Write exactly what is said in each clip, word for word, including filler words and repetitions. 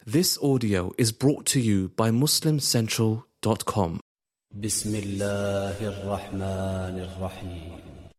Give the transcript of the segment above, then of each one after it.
This audio is brought to you by muslim central dot com. بسم الله الرحمن الرحيم.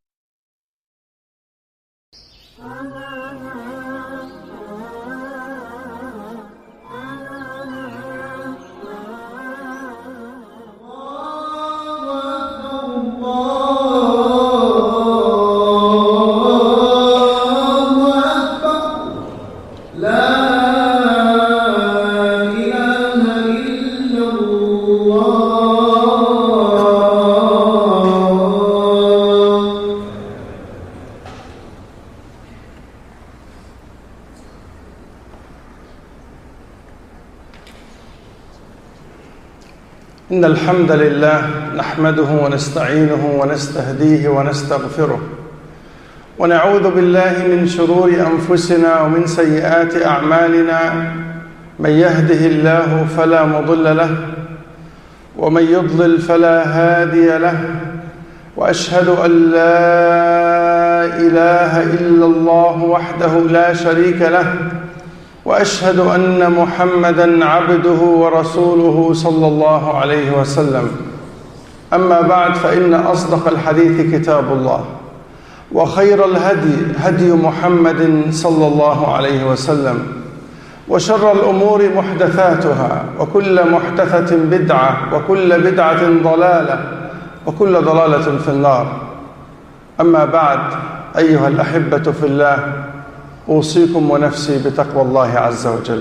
إن الحمد لله نحمده ونستعينه ونستهديه ونستغفره ونعوذ بالله من شرور أنفسنا ومن سيئات أعمالنا. من يهده الله فلا مضل له ومن يضلل فلا هادي له، وأشهد أن لا إله إلا الله وحده لا شريك له، وأشهد أن محمدًا عبده ورسوله صلى الله عليه وسلم. أما بعد، فإن أصدق الحديث كتاب الله، وخير الهدي هدي محمد صلى الله عليه وسلم، وشر الأمور محدثاتها، وكل محدثة بدعة، وكل بدعة ضلالة، وكل ضلالة في النار. أما بعد، أيها الأحبة في الله، أوصيكم ونفسي بتقوى الله عز وجل.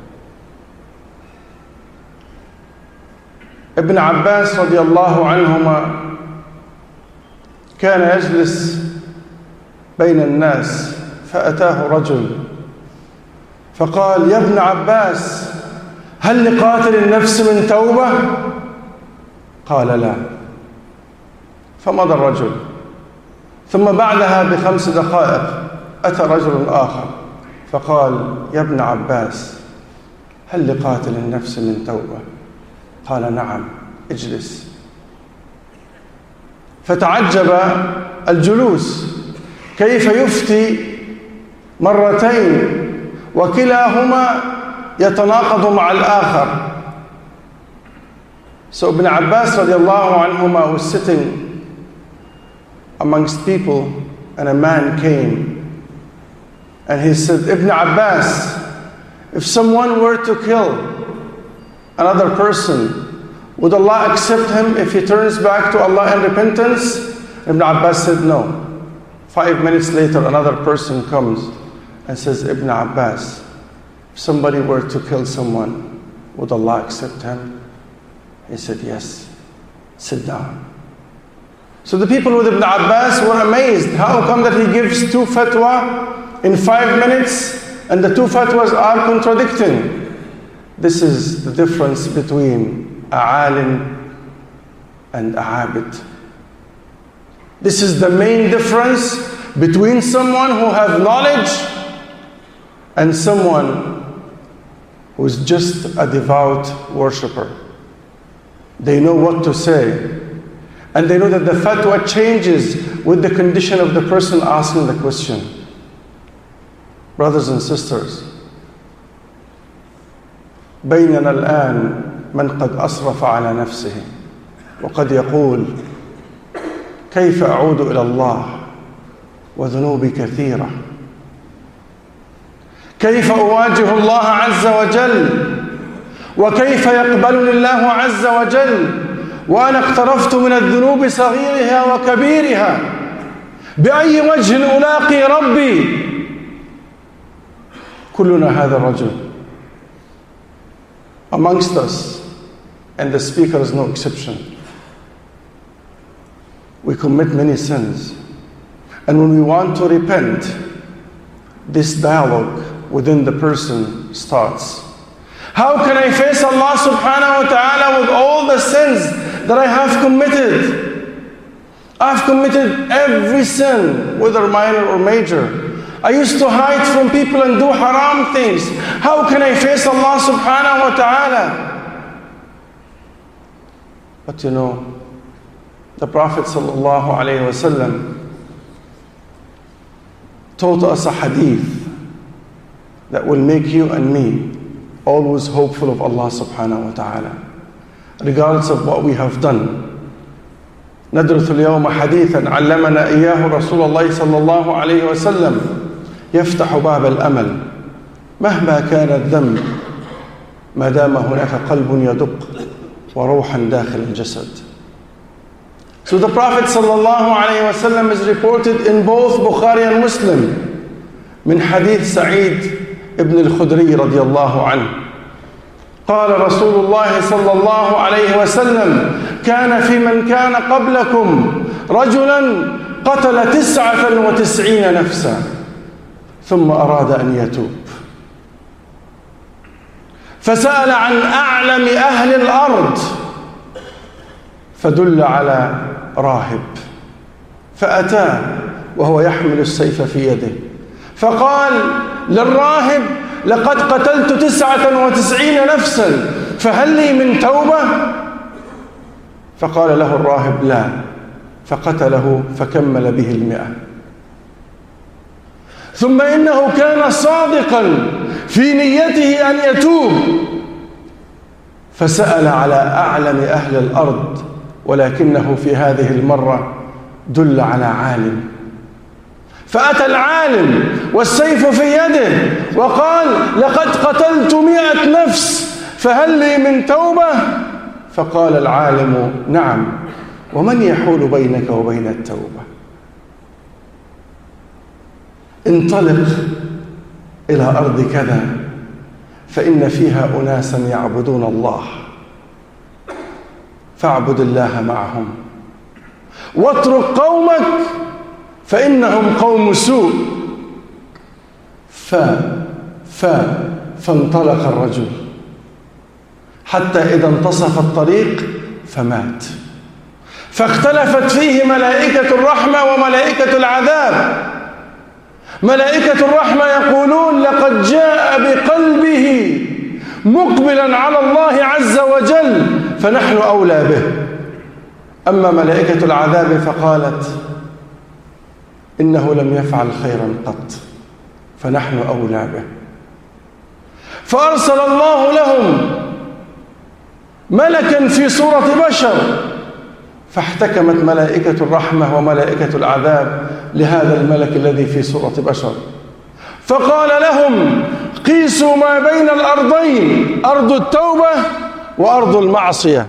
ابن عباس رضي الله عنهما كان يجلس بين الناس، فأتاه رجل فقال: يا ابن عباس، هل لقاتل النفس من توبة؟ قال: لا. فمضى الرجل، ثم بعدها بخمس دقائق أتى رجل آخر فقال: يا ابن عباس، هل لقاتل النفس من توبة؟ قال: نعم، اجلس. فتعجب الجلوس كيف يفتي مرتين وكلاهما يتناقض مع الآخر. So Ibn Abbas radiallahu anhuma was sitting amongst people, and a man came and he said, Ibn Abbas, if someone were to kill another person, would Allah accept him if he turns back to Allah in repentance? Ibn Abbas said no. Five minutes later, another person comes and says, Ibn Abbas, if somebody were to kill someone, would Allah accept him? He said, yes. Sit down. So the people with Ibn Abbas were amazed. How come that he gives two fatwa in five minutes and the two fatwas are contradicting? This is the difference between a alim and a abid. This is the main difference between someone who has knowledge and someone who is just a devout worshipper. They know what to say, and they know that the fatwa changes with the condition of the person asking the question. Brothers and sisters, بيننا الآن من قد أسرف على نفسه وقد يقول: كيف أعود إلى الله وذنوبي كثيرة؟ كيف أواجه الله عز وجل؟ وكيف يقبلني الله عز وجل وأنا اقترفت من الذنوب صغيرها وكبيرها؟ بأي وجه ألاقي ربي؟ كلنا هذا الرجل. Amongst us, and the speaker is no exception, we commit many sins. And when we want to repent, this dialogue within the person starts. How can I face Allah subhanahu wa ta'ala with all the sins that I have committed? I've committed every sin, whether minor or major. I used to hide from people and do haram things. How can I face Allah subhanahu wa ta'ala? But you know, the Prophet sallallahu alayhi wa sallam taught us a hadith that will make you and me always hopeful of Allah subhanahu wa ta'ala, regardless of what we have done. ندرس اليوم حديثا علمنا إياه رسول الله صلى الله عليه وسلم يفتح باب الأمل مهما كان الذنب ما دام هناك قلب يدق وروحا داخل الجسد. So the Prophet صلى الله عليه وسلم is reported in both Bukhari and Muslim من حديث سعيد ابن الخدري رضي الله عنه قال رسول الله صلى الله عليه وسلم كان في من كان قبلكم رجلا قتل تسعة وتسعين نفسا ثم أراد أن يتوب فسأل عن أعلم أهل الأرض فدل على راهب فأتاه وهو يحمل السيف في يده فقال للراهب لقد قتلت تسعة وتسعين نفسا فهل لي من توبة؟ فقال له الراهب لا فقتله فكمل به المئة. ثم إنه كان صادقا في نيته أن يتوب فسأل على أعلم أهل الأرض ولكنه في هذه المرة دل على عالم فأتى العالم والسيف في يده وقال لقد قتلت مئة نفس فهل لي من توبة؟ فقال العالم نعم ومن يحول بينك وبين التوبة؟ انطلق إلى أرض كذا فإن فيها أناسا يعبدون الله فاعبد الله معهم واترك قومك فإنهم قوم سوء. ف ف فانطلق الرجل حتى إذا انتصف الطريق فمات فاختلفت فيه ملائكة الرحمة وملائكة العذاب. ملائكة الرحمة يقولون لقد جاء بقلبه مقبلا على الله عز وجل فنحن أولى به. أما ملائكة العذاب فقالت إنه لم يفعل خيرا قط فنحن أولى به. فأرسل الله لهم ملكا في صورة بشر فاحتكمت ملائكة الرحمة وملائكة العذاب لهذا الملك الذي في صورة بشر فقال لهم قيسوا ما بين الأرضين أرض التوبة وأرض المعصية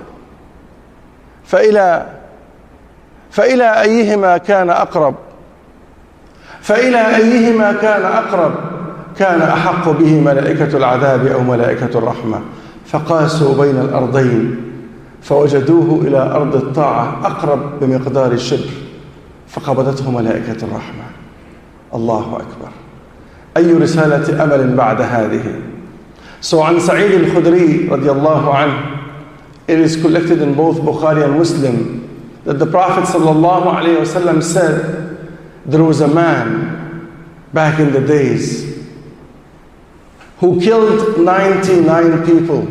فإلى فإلى أيهما كان أقرب فإلى أيهما كان أقرب كان أحق به ملائكة العذاب أو ملائكة الرحمة فقاسوا بين الأرضين فوجدوه إلى أرض الطاعة أقرب بمقدار الشبر فقبضته ملائكة الرحمة. الله أكبر. أي رسالة أمل بعد هذه. So عن سعيد الخدري رضي الله عنه it is collected in both Bukhari and Muslim that the Prophet sallallahu alaihi wasallam said there was a man back in the days who killed ninety-nine people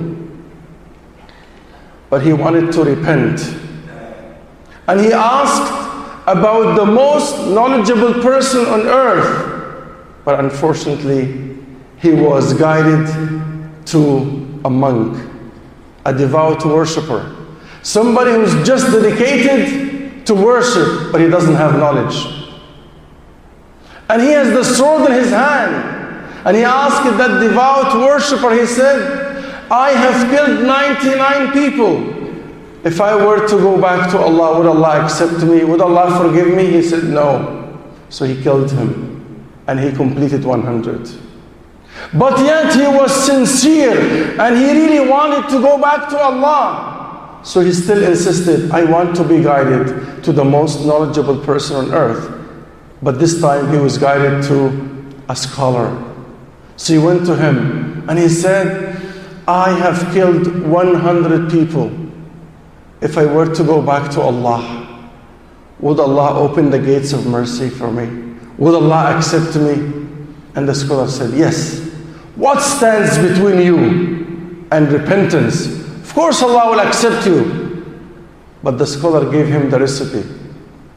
but he wanted to repent and he asked about the most knowledgeable person on earth but unfortunately he was guided to a monk, a devout worshipper, somebody who's just dedicated to worship but he doesn't have knowledge. And he has the sword in his hand and he asked that devout worshipper, he said, I have killed ninety-nine people. If I were to go back to Allah, would Allah accept me? Would Allah forgive me? He said no. So he killed him and he completed one hundred. But yet he was sincere and he really wanted to go back to Allah. So he still insisted, I want to be guided to the most knowledgeable person on earth. But this time he was guided to a scholar. So he went to him and he said, I have killed one hundred people. If I were to go back to Allah, would Allah open the gates of mercy for me? Would Allah accept me? And the scholar said, yes. What stands between you and repentance? Of course Allah will accept you. But the scholar gave him the recipe.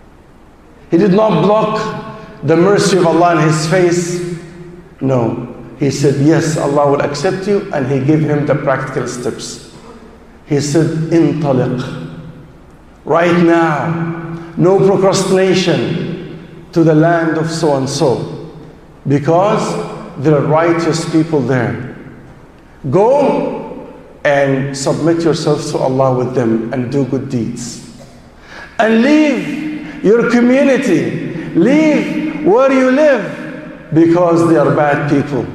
He did not block the mercy of Allah in his face. No. He said, yes, Allah will accept you, and he gave him the practical steps. He said, intaliq. Right now, no procrastination, to the land of so-and-so, because there are righteous people there. Go and submit yourself to Allah with them and do good deeds. And leave your community, leave where you live, because they are bad people.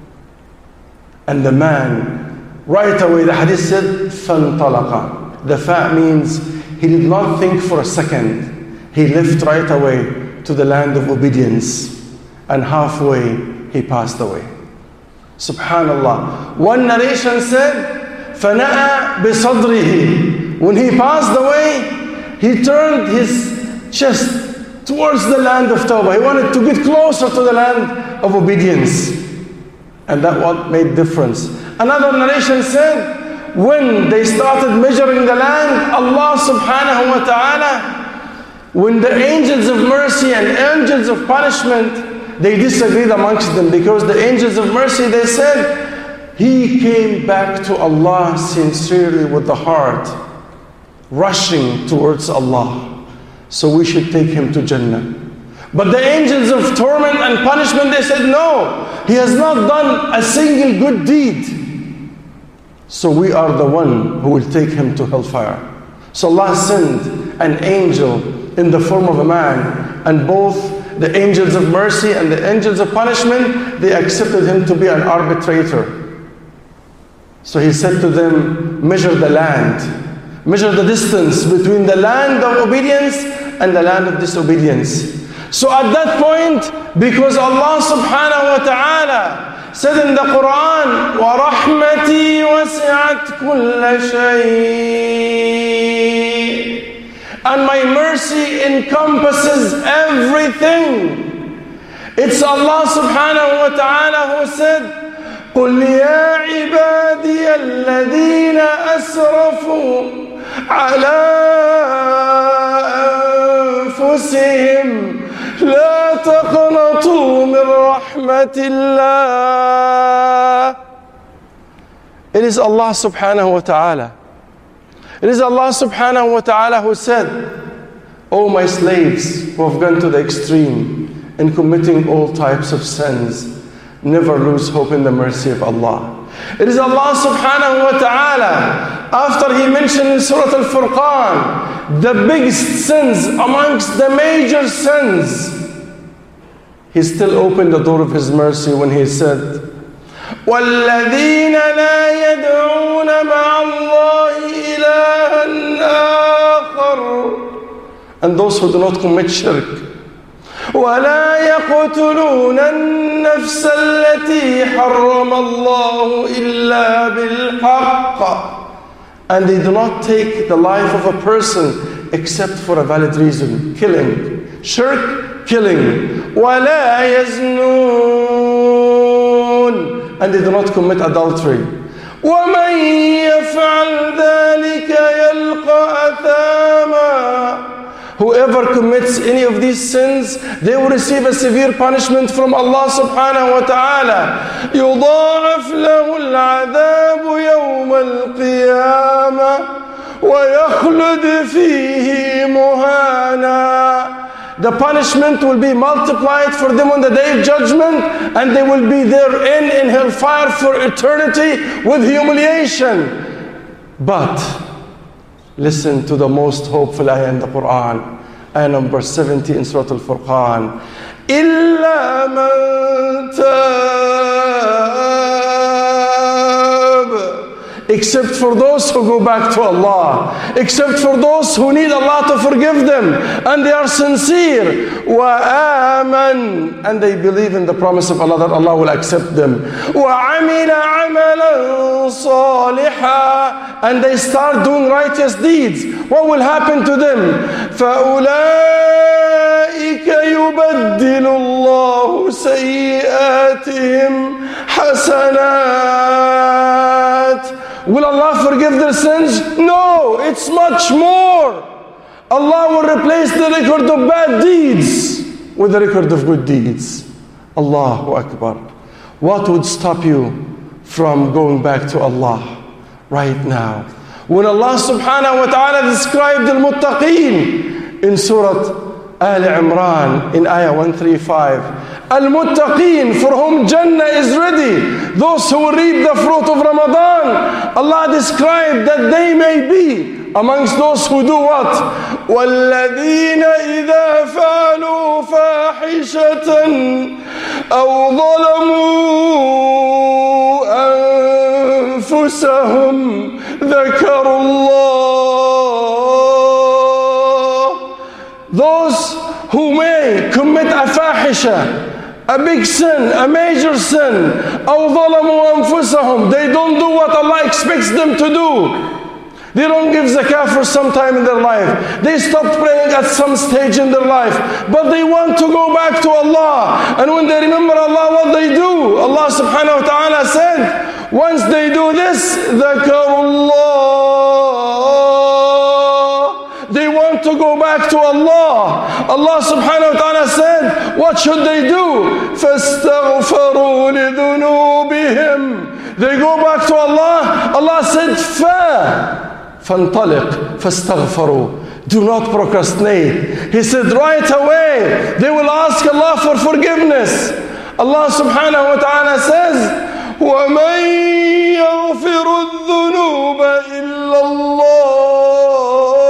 And the man, right away, the hadith said, فَانْطَلَقَ. The fa means he did not think for a second. He left right away to the land of obedience. And halfway, he passed away. Subhanallah. One narration said, فَنَأَى بِصَدْرِهِ. When he passed away, he turned his chest towards the land of Tawbah. He wanted to get closer to the land of obedience. And that what made difference. Another narration said, when they started measuring the land, Allah subhanahu wa ta'ala, when the angels of mercy and angels of punishment, they disagreed amongst them, because the angels of mercy, they said, he came back to Allah sincerely with the heart, rushing towards Allah. So we should take him to Jannah. But the angels of torment and punishment, they said, no, he has not done a single good deed. So we are the one who will take him to hellfire. So Allah sent an angel in the form of a man, and both the angels of mercy and the angels of punishment, they accepted him to be an arbitrator. So he said to them, measure the land, measure the distance between the land of obedience and the land of disobedience. So at that point, because Allah subhanahu wa ta'ala said in the Quran, وَرَحْمَتِي وَسِعَتْ كُلَّ شَيْءٍ, and my mercy encompasses everything. It's Allah subhanahu wa ta'ala who said, قُلْ يَا عِبَادِيَ الَّذِينَ أَسْرَفُوا عَلَىٰ أَنفُسِهِمْ لا تقنطوا من رحمة الله. It is Allah subhanahu wa ta'ala. It is Allah subhanahu wa ta'ala who said, O my slaves who have gone to the extreme in committing all types of sins, never lose hope in the mercy of Allah. It is Allah subhanahu wa ta'ala, after he mentioned in Surah Al-Furqan the biggest sins amongst the major sins, he still opened the door of his mercy when he said, وَالَّذِينَ لَا يَدْعُونَ مَعَ اللَّهِ إِلَهًا آخَرَ, and those who do not commit shirk, وَلَا يَقْتُلُونَ النَّفْسَ الَّتِي حَرَّمَ اللَّهُ إِلَّا بِالْحَقِّ, and they do not take the life of a person except for a valid reason, killing, shirk, killing, وَلَا يَزْنُونَ, and they do not commit adultery. وَمَنْ يَفْعَلْ ذَلِكَ يَلْقَى أَثَامًا, whoever commits any of these sins, they will receive a severe punishment from Allah subhanahu wa ta'ala. يُضَاعَفْ لَهُ الْعَذَابُ يَوْمَ الْقِيَامَةِ وَيَخْلُدْ فِيهِ مُهَانًا. The punishment will be multiplied for them on the day of judgment, and they will be therein in hellfire for eternity with humiliation. But listen to the most hopeful ayah in the Quran, ayah number seventy in Surah Al-Furqan. إِلَّا مَنْ تَابَ, except for those who go back to Allah, except for those who need Allah to forgive them, and they are sincere, وَآمَنْ, and they believe in the promise of Allah that Allah will accept them, وَعَمِلَ عَمَلًا صَالِحًا, and they start doing righteous deeds. What will happen to them? فَأُولَٰئِكَ يُبَدِّلُ اللَّهُ سَيِّئَاتِهِمْ حَسَنَاتٍ. Will Allah forgive their sins? No, it's much more. Allah will replace the record of bad deeds with the record of good deeds. Allahu Akbar. What would stop you from going back to Allah right now? When Allah subhanahu wa ta'ala described al-muttaqeen in Surah Al Imran in ayah one thirty-five, al-muttaqeen, for whom Jannah is ready, those who will reap the fruit of Ramadan, Allah described that they may be amongst those who do what? وَالَّذِينَ إِذَا فَعَلُوا فَاحِشَةً أَوْ ظَلَمُوا أَنفُسَهُمْ ذَكَرُوا اللَّهَ. Those who may commit a fahisha, a big sin, a major sin, أَوْ ظَلَمُوا أَنفُسَهُمْ, they don't do what Allah expects them to do. They don't give zakah for some time in their life. They stopped praying at some stage in their life. But they want to go back to Allah. And when they remember Allah, what they do? Allah subhanahu wa ta'ala said, once they do this, ذَكَرُوا اللَّهِ, they want to go back to Allah. Allah subhanahu wa ta'ala said, what should they do? فَاسْتَغْفَرُوا لِذُنُوبِهِمْ, they go back to Allah. Allah said, fa فانطلق فاستغفروا, do not procrastinate. He said right away they will ask Allah for forgiveness. Allah subhanahu wa ta'ala says, وَمَنْ يَغْفِرُ الذُّنُوبَ إِلَّا اللَّهُ.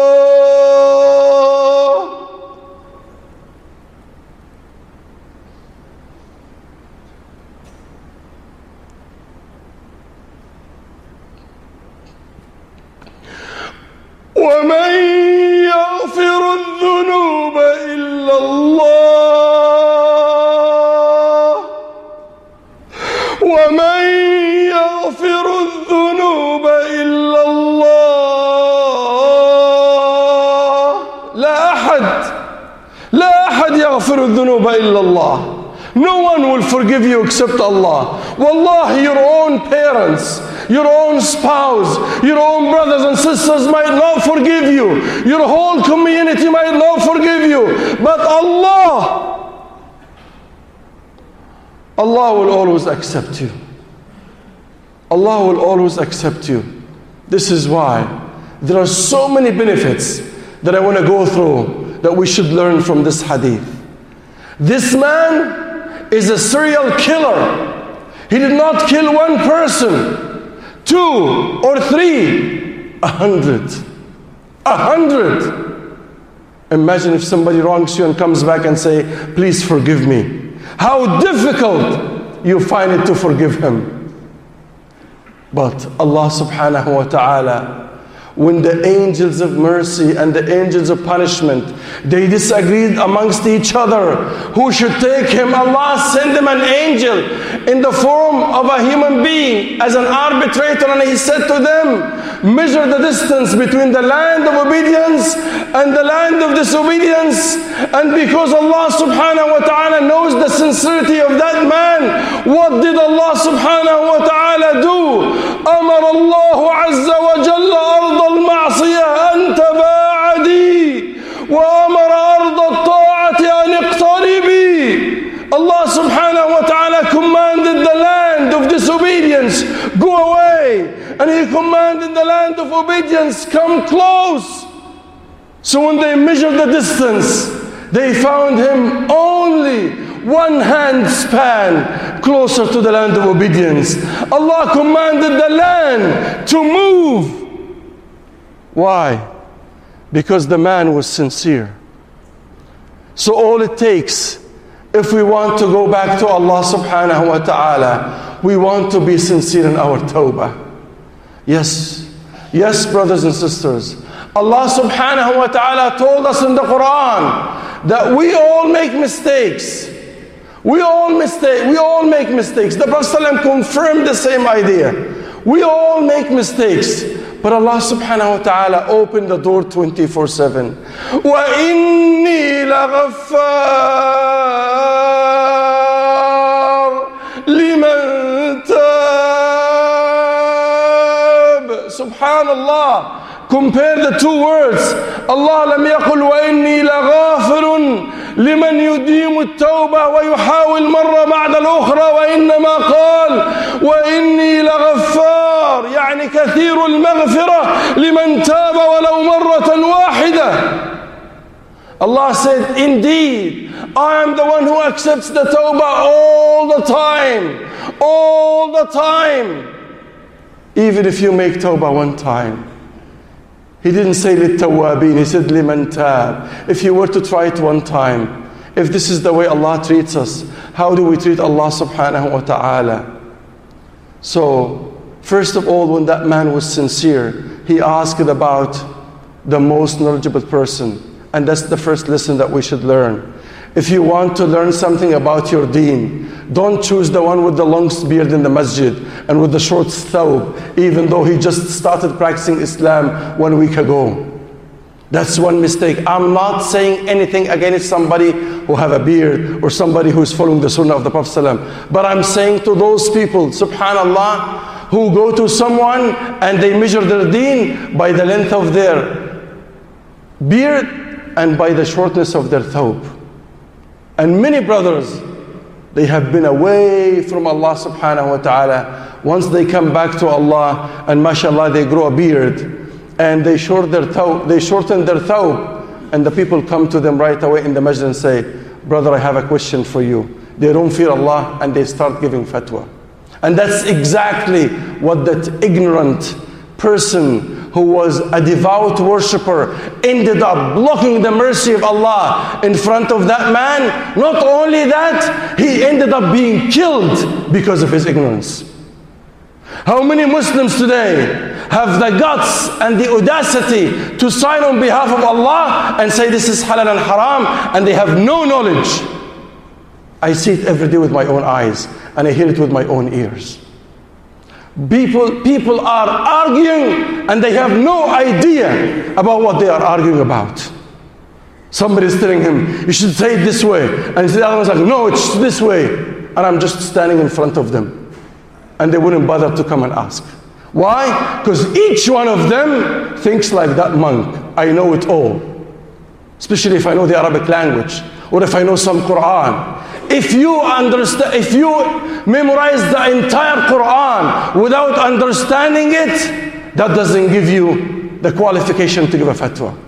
وَمَنْ يَغْفِرُ الذُّنُوبَ إِلَّا اللَّهُ. وَمَنْ يَغْفِرُ الذُّنُوبَ إِلَّا اللَّهُ. لا أحد لا أحد يغفر الذنوب إلا الله. No one will forgive you except Allah. Wallahi, your own parents, your own spouse, your own brothers and sisters might not forgive you. Your whole community might not forgive you. But Allah, Allah will always accept you. Allah will always accept you. This is why there are so many benefits that I want to go through that we should learn from this hadith. This man is a serial killer. He did not kill one person, two or three, a hundred. A hundred. Imagine if somebody wrongs you and comes back and say, please forgive me. How difficult you find it to forgive him. But Allah subhanahu wa ta'ala, when the angels of mercy and the angels of punishment, they disagreed amongst each other who should take him, Allah sent him an angel in the form of a human being as an arbitrator, and he said to them, measure the distance between the land of obedience and the land of disobedience. And because Allah subhanahu wa ta'ala knows the sincerity of that man, what did Allah subhanahu wa ta'ala do? أمر الله عز وجل أرض المعصية أن تباعدي وأمر أرض الطاعة أن اقتربي. Allah subhanahu wa ta'ala commanded the land of disobedience, go away. And He commanded the land of obedience, come close. So when they measured the distance, they found him only one hand span closer to the land of obedience. Allah commanded the land to move. Why? Because the man was sincere. So all it takes, if we want to go back to Allah subhanahu wa ta'ala, we want to be sincere in our tawbah. Yes, yes, brothers and sisters. Allah subhanahu wa ta'ala told us in the Quran that we all make mistakes. We all mistake. We all make mistakes. The Prophet ﷺ confirmed the same idea. We all make mistakes. But Allah subhanahu wa ta'ala opened the door twenty-four seven. وَإِنِّي لَغَفَّارٌ لِمَنْ تَابَ. Subhanallah. Compare the two words. Allah لم يقل وإني لغافر لمن يديم التوبة ويحاول مرة بعد الأخرى وإنما قال وإني لغفار يعني كثير المغفرة لمن تاب ولو مرة واحدة. Allah said, indeed, I am the one who accepts the tawbah all the time, all the time. Even if you make tawbah one time. He didn't say للتوابين, he said لمن تاب. If you were to try it one time, if this is the way Allah treats us, how do we treat Allah subhanahu wa ta'ala? So, first of all, when that man was sincere, he asked about the most knowledgeable person. And that's the first lesson that we should learn. If you want to learn something about your deen, don't choose the one with the long beard in the masjid and with the short thawb, even though he just started practicing Islam one week ago. That's one mistake. I'm not saying anything against somebody who have a beard or somebody who is following the sunnah of the Prophet ﷺ. But I'm saying to those people, subhanallah, who go to someone and they measure their deen by the length of their beard and by the shortness of their thawb. And many brothers, they have been away from Allah subhanahu wa ta'ala. Once they come back to Allah and mashallah they grow a beard and they short their thawb, they shorten their thawb, and the people come to them right away in the masjid and say, brother, I have a question for you. They don't fear Allah and they start giving fatwa. And that's exactly what that ignorant person who was a devout worshipper ended up blocking the mercy of Allah in front of that man. Not only that, he ended up being killed because of his ignorance. How many Muslims today have the guts and the audacity to sign on behalf of Allah and say this is halal and haram, and they have no knowledge? I see it every day with my own eyes and I hear it with my own ears. People, people are arguing and they have no idea about what they are arguing about. Somebody is telling him, you should say it this way. And the other one's like, no, it's this way. And I'm just standing in front of them. And they wouldn't bother to come and ask. Why? Because each one of them thinks like that monk. I know it all. Especially if I know the Arabic language. Or if I know some Quran. If you understand, if you memorize the entire Quran without understanding it, that doesn't give you the qualification to give a fatwa.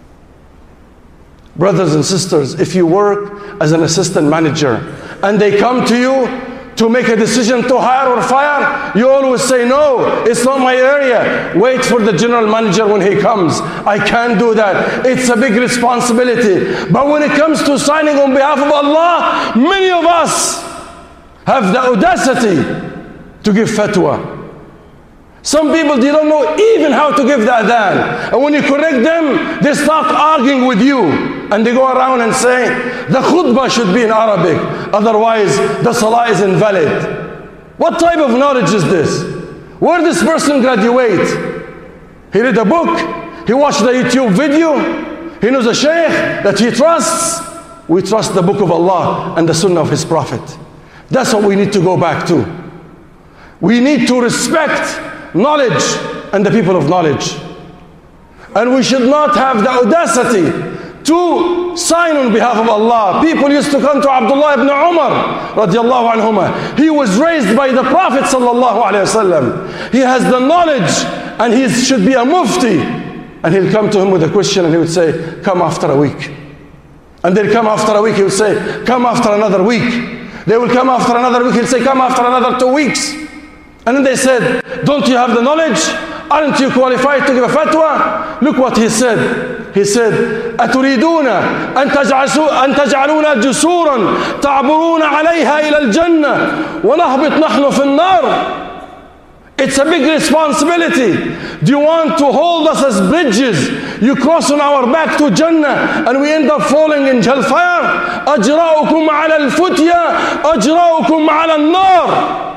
Brothers and sisters, if you work as an assistant manager and they come to you to make a decision to hire or fire, you always say, no, it's not my area. Wait for the general manager when he comes. I can't do that. It's a big responsibility. But when it comes to signing on behalf of Allah, many of us have the audacity to give fatwa. Some people, they don't know even how to give the adhan. And when you correct them, they start arguing with you. And they go around and say, the khutbah should be in Arabic. Otherwise, the salah is invalid. What type of knowledge is this? Where did this person graduate? He read a book. He watched the YouTube video. He knows a sheikh that he trusts. We trust the book of Allah and the sunnah of his prophet. That's what we need to go back to. We need to respect knowledge and the people of knowledge. And we should not have the audacity to sign on behalf of Allah. People used to come to Abdullah ibn Umar radiallahu anhuma. He was raised by the Prophet sallallahu alayhi wasallam. He has the knowledge and he should be a mufti. And he'll come to him with a question and he would say, come after a week. And they'll come after a week, he would say, come after another week. They will come after another week, he'll say, come after another two weeks. And then they said, don't you have the knowledge? Aren't you qualified to give a fatwa? Look what he said. He said, أتريدون أن تجعلون جسورا تعبرون عليها إلى الجنة ونهبط نحن في النار. It's a big responsibility. Do you want to hold us as bridges? You cross on our back to Jannah and we end up falling in hellfire. أجراؤكم على الفتية أجراؤكم على النار.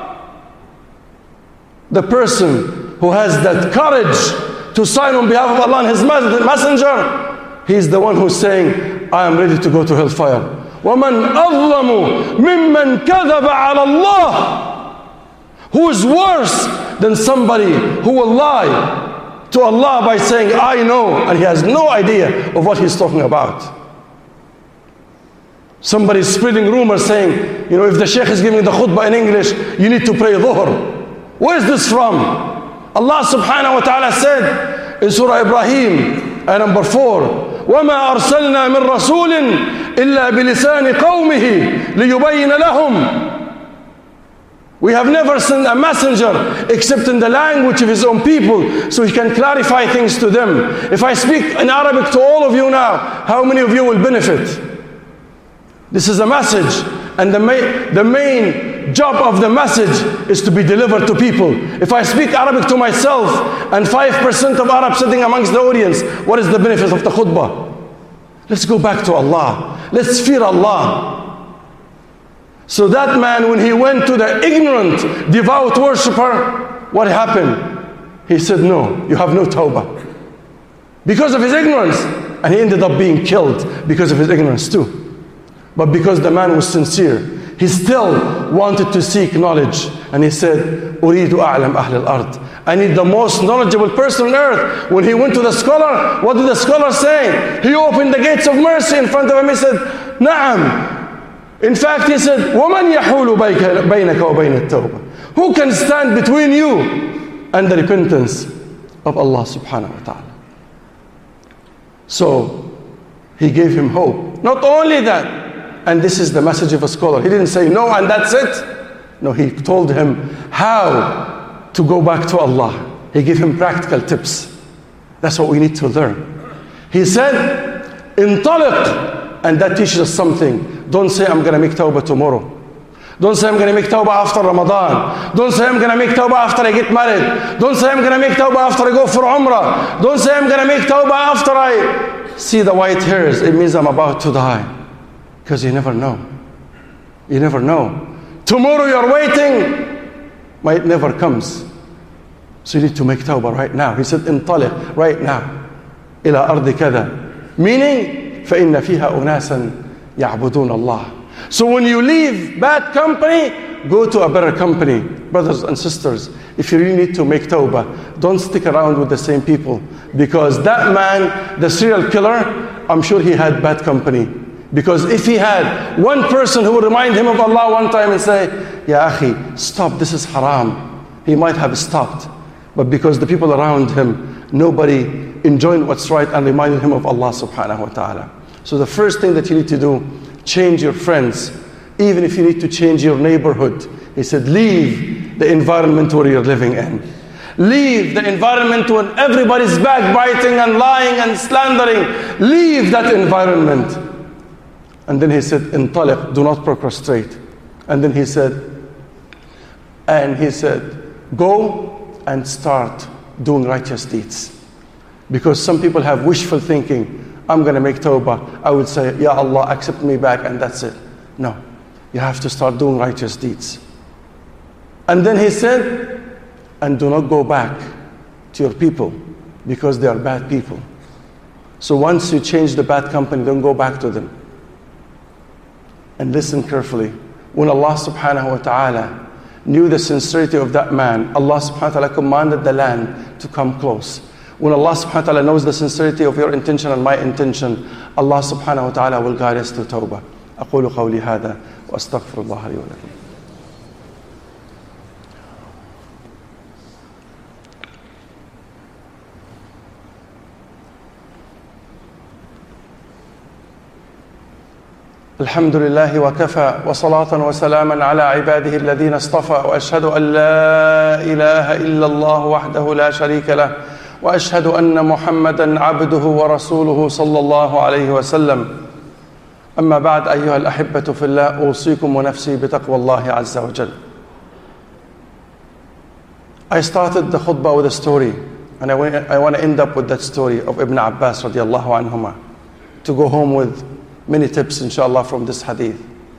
The person who has that courage to sign on behalf of Allah and His messenger, he's the one who's saying, I am ready to go to hellfire. وَمَنْ أَظْلَمُ مِمَّنْ كَذَبَ عَلَى اللَّهِ. Who is worse than somebody who will lie to Allah by saying, I know, and he has no idea of what he's talking about. Somebody's spreading rumors saying, you know, if the Shaykh is giving the khutbah in English, you need to pray dhuhr. Where is this from? Allah subhanahu wa ta'ala said in Surah Ibrahim, ayah number four, وَمَا أَرْسَلْنَا مِن رَسُولٍ إِلَّا بِلِسَانِ قَوْمِهِ لِيُبَيِّنَ لَهُمْ. We have never sent a messenger except in the language of his own people, so he can clarify things to them. If I speak in Arabic to all of you now, how many of you will benefit? This is a message, and the main, the main job of the message is to be delivered to people. If I speak Arabic to myself and five percent of Arabs sitting amongst the audience, what is the benefit of the khutbah? Let's go back to Allah. Let's fear Allah. So that man, when he went to the ignorant, devout worshipper, what happened? He said, no, you have no tawbah. Because of his ignorance. And he ended up being killed because of his ignorance too. But because the man was sincere, he still wanted to seek knowledge. And he said, أُرِيدُ أَعْلَمْ أَهْلِ الْأَرْضِ. I need the most knowledgeable person on earth. When he went to the scholar, what did the scholar say? He opened the gates of mercy in front of him. He said, نعم. In fact, he said, وَمَنْ يَحُولُ بَيْنَكَ وَبَيْنَ التَّوْبَةِ. Who can stand between you and the repentance of Allah subhanahu wa ta'ala? So, he gave him hope. Not only that, and this is the message of a scholar. He didn't say no and that's it. No, he told him how to go back to Allah. He gave him practical tips. That's what we need to learn. He said, انطلق, and that teaches us something. Don't say I'm going to make tawbah tomorrow. Don't say I'm going to make tawbah after Ramadan. Don't say I'm going to make tawbah after I get married. Don't say I'm going to make tawbah after I go for Umrah. Don't say I'm going to make tawbah after I see the white hairs. It means I'm about to die. Because you never know. You never know. Tomorrow you're waiting, might never comes. So you need to make tawbah right now. He said, انطلق, right now. إلى أرض كذا. Meaning, فإن فيها أناسا يعبدون الله. So when you leave bad company, go to a better company. Brothers and sisters, if you really need to make tawbah, don't stick around with the same people. Because that man, the serial killer, I'm sure he had bad company. Because if he had one person who would remind him of Allah one time and say, Ya akhi, stop, this is haram, he might have stopped. But because the people around him, nobody enjoyed what's right and reminded him of Allah subhanahu wa ta'ala. So the first thing that you need to do, change your friends. Even if you need to change your neighborhood. He said, leave the environment where you're living in. Leave the environment when everybody's backbiting and lying and slandering. Leave that environment. And then he said, انطلق, do not procrastinate. And then he said, and he said, go and start doing righteous deeds. Because some people have wishful thinking. I'm going to make tawbah. I would say, Ya Allah, accept me back, and that's it. No, you have to start doing righteous deeds. And then he said, and do not go back to your people, because they are bad people. So once you change the bad company, don't go back to them. And listen carefully. When Allah subhanahu wa ta'ala knew the sincerity of that man, Allah subhanahu wa ta'ala commanded the land to come close. When Allah subhanahu wa ta'ala knows the sincerity of your intention and my intention, Allah subhanahu wa ta'ala will guide us to tawbah. أقول قولي هذا وأستغفر الله لي ولكم. الحمد لله وكفى وصلاة وسلاما على عباده الذين اصطفى وأشهد أن لا إله إلا الله وحده لا شريك له وأشهد أن محمدا عبده ورسوله صلى الله عليه وسلم. أما بعد أيها الأحبة في الله أوصيكم ونفسي بتقوى الله عز وجل. I started the khutbah with a story, and I want, I want to end up with that story of Ibn Abbas radiallahu anhuma, to go home with many tips inshallah from this hadith.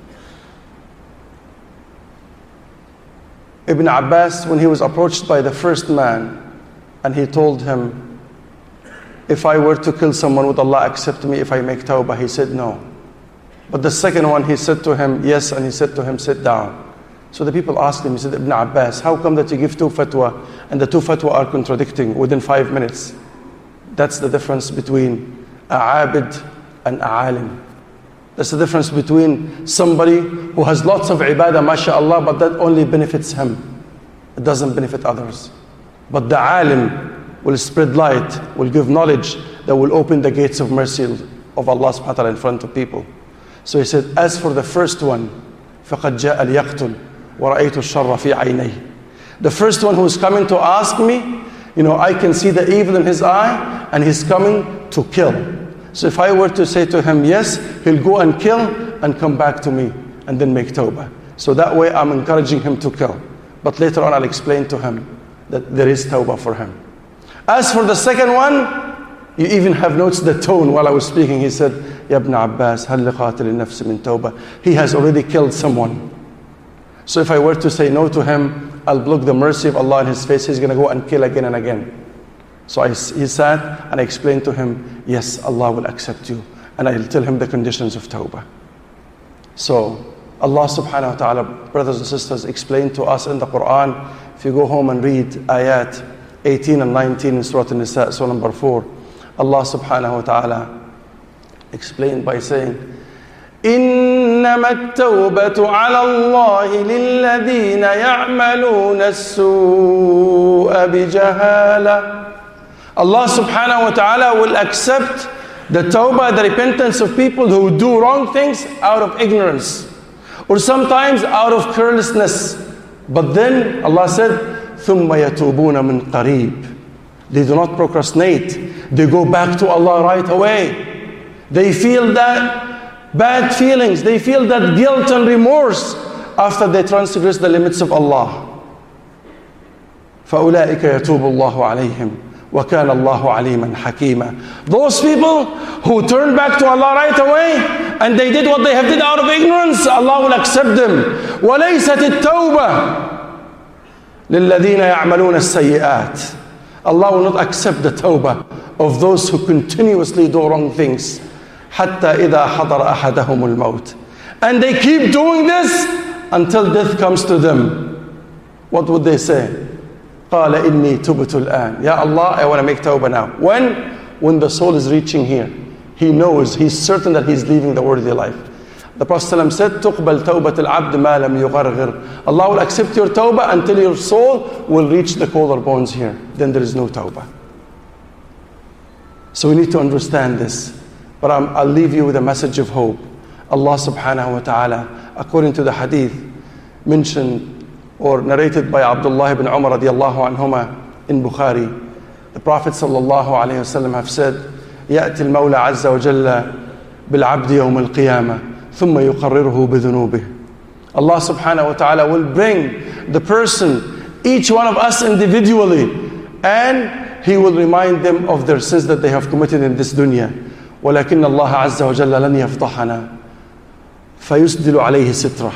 Ibn Abbas, when he was approached by the first man, and he told him, if I were to kill someone, would Allah accept me if I make tawbah? He said no. But the second one, he said to him, yes, and he said to him, sit down. So the people asked him, he said, Ibn Abbas, how come that you give two fatwa, and the two fatwa are contradicting within five minutes? That's the difference between a abid and a alim. That's the difference between somebody who has lots of ibadah, mashallah, but that only benefits him. It doesn't benefit others. But the alim will spread light, will give knowledge that will open the gates of mercy of Allah subhanahu wa ta'ala in front of people. So he said, as for the first one, فَقَدْ جَاءَ لِيَقْتُلْ وَرَأَيْتُ الشَّرَّ فِي عَيْنَيْهِ. The first one who is coming to ask me, you know, I can see the evil in his eye, and he's coming to kill. So if I were to say to him, yes, he'll go and kill and come back to me and then make tawbah. So that way I'm encouraging him to kill. But later on I'll explain to him that there is tawbah for him. As for the second one, you even have noticed the tone while I was speaking. He said, Ya ibn Abbas, هل لقاتل النفس من توبة. He has already killed someone. So if I were to say no to him, I'll block the mercy of Allah in his face. He's going to go and kill again and again. So I, he sat and I explained to him, yes, Allah will accept you. And I'll tell him the conditions of tawbah. So Allah subhanahu wa ta'ala, brothers and sisters, explained to us in the Quran. If you go home and read ayat eighteen and nineteen in Surah An-Nisa, Surah number four, Allah subhanahu wa ta'ala explained by saying, إنما التوبة على الله للذين يعملون السوء بجهالة. Allah subhanahu wa ta'ala will accept the tawbah, the repentance of people who do wrong things out of ignorance or sometimes out of carelessness. But then Allah said, ثُمَّ يَتُوبُونَ مِنْ قَرِيبٍ. They do not procrastinate. They go back to Allah right away. They feel that bad feelings. They feel that guilt and remorse after they transgress the limits of Allah. فَأُولَٰئِكَ يَتُوبُ اللَّهُ عَلَيْهِمْ وَكَانَ اللَّهُ عَلِيمًا حَكِيمًا. Those people who turn back to Allah right away and they did what they have did out of ignorance, Allah will accept them. وَلَيْسَتِ التَّوْبَةِ لِلَّذِينَ يَعْمَلُونَ السَّيِّئَاتِ. Allah will not accept the tawbah of those who continuously do wrong things. حَتَّى إِذَا حَضَرَ أَحَدَهُمُ الْمَوْتِ. And they keep doing this until death comes to them. What would they say? قَالَ إِنِّي تُبْتُ الْآنِ. Ya Allah, I want to make tawbah now. When? When the soul is reaching here. He knows, he's certain that he's leaving the worldly life. The Prophet ﷺ said, تُقْبَلْ تَوْبَةَ الْعَبْدِ مَا لَمْ يُغَرْغِرْ. Allah will accept your tawbah until your soul will reach the collarbones here. Then there is no tawbah. So we need to understand this. But I'm, I'll leave you with a message of hope. Allah subhanahu wa ta'ala, according to the hadith mentioned or narrated by Abdullah ibn Umar radiallahu anhuma in Bukhari, the Prophet sallallahu alayhi wa sallam have said, يأتي المولى عز وجل بالعبد يوم القيامة ثم يقرره بذنوبه. Allah subhanahu wa ta'ala will bring the person, each one of us individually, and He will remind them of their sins that they have committed in this dunya. ولكن الله عز وجل لن يفضحنا فيسدل عليه ستره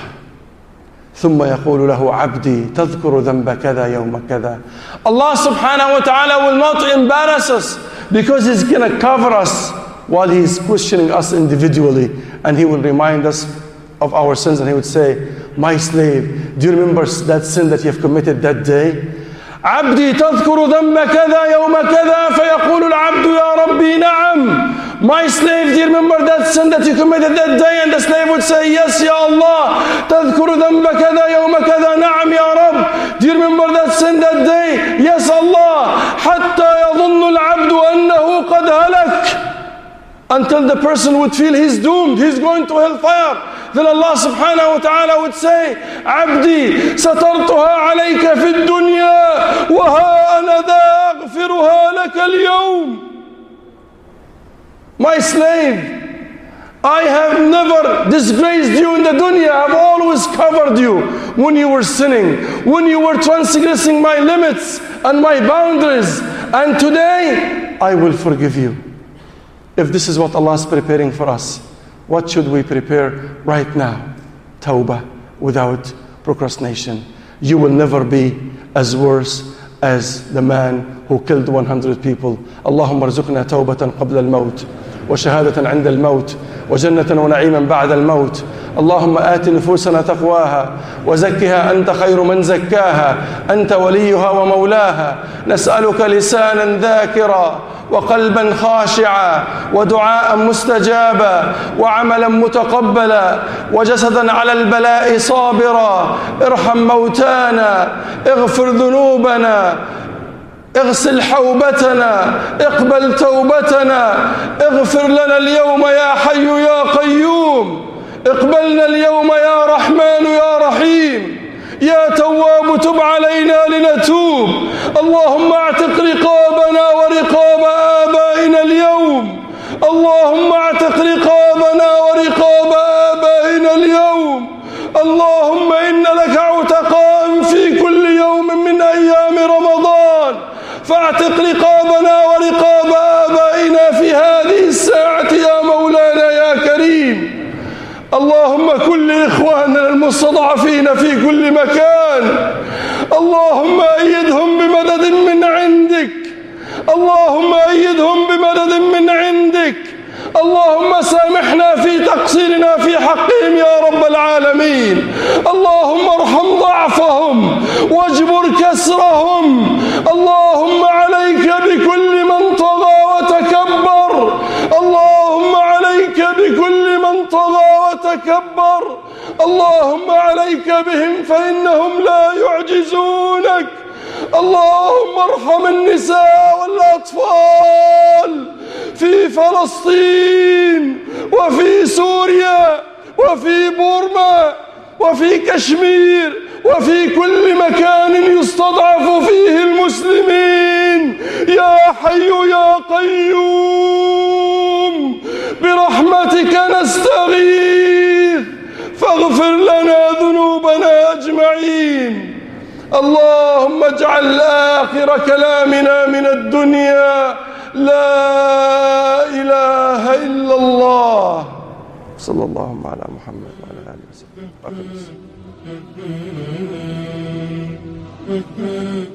ثم يقول له عبدي تذكر ذنب كذا يوم كذا. Allah subhanahu wa ta'ala will not embarrass us because He's going to cover us while He's questioning us individually, and He will remind us of our sins, and He would say, my slave, do you remember that sin that you have committed that day? عبدي تذكر ذنب كذا يوم كذا فيقول العبد يا ربي نعم. My slave, do you remember that sin that you committed that day? And the slave would say, yes, Ya Allah. تذكر ذنب كذا يوم كذا نعم يا رب. Do you remember that sin that day? Yes, Allah. حتى يظن العبد أنه قد هلك. Until the person would feel he's doomed, he's going to hellfire. Then Allah subhanahu wa ta'ala would say, عبدي سترتها عليك في الدنيا وها أنا ذا أغفرها لك اليوم. My slave, I have never disgraced you in the dunya. I have always covered you when you were sinning, when you were transgressing my limits and my boundaries. And today, I will forgive you. If this is what Allah is preparing for us, what should we prepare right now? Tawbah without procrastination. You will never be as worse as the man who killed one hundred people. Allahumma arzuqna tawbatan qabla al-maut wa shahadatan 'inda al-maut wa jannatan wa na'iman ba'da al-maut. Allahumma ati nufusana taqwaha wa zakkiha anta khayru man zakkaha anta waliyuha wa mawlaha. Nas'aluka lisanan dhakira وقلبا خاشعا ودعاء مستجابا وعملا متقبلا وجسدا على البلاء صابرا. ارحم موتانا، اغفر ذنوبنا، اغسل حوبتنا، اقبل توبتنا، اغفر لنا اليوم يا حي يا قيوم، اقبلنا اليوم يا رحمن يا رحيم، يا تواب تب علينا لنتوب. اللهم اعتق رقابنا ورقاب آبائنا اليوم، اللهم اعتق رقابنا ورقاب آبائنا اليوم. اللهم إن لك عتقاء في كل يوم من أيام رمضان، فاعتق رقابنا ورقاب آبائنا في هذه الساعة يا مولانا يا كريم. اللهم كن لإخواننا المستضعفين في كل مكان، اللهم أيدهم بمدد من عندك، اللهم أيدهم بمدد من عندك. اللهم سامحنا في تقصيرنا في حقهم يا رب العالمين. اللهم ارحم ضعفهم واجبر كسرهم. اللهم عليك بكل من طغى وتكبر، اللهم عليك بكل من طغى وتكبر. اللهم عليك بهم فإنهم لا يعجزونك. اللهم ارحم النساء والأطفال في فلسطين وفي سوريا وفي بورما وفي كشمير وفي كل مكان يستضعف فيه المسلمين. يا حي يا قيوم برحمتك نستغيث، فاغفر لنا ذنوبنا أجمعين. اللهم اجعل آخر كلامنا من الدنيا لا إله إلا الله. صلى الله على محمد وعلى آله وسلم.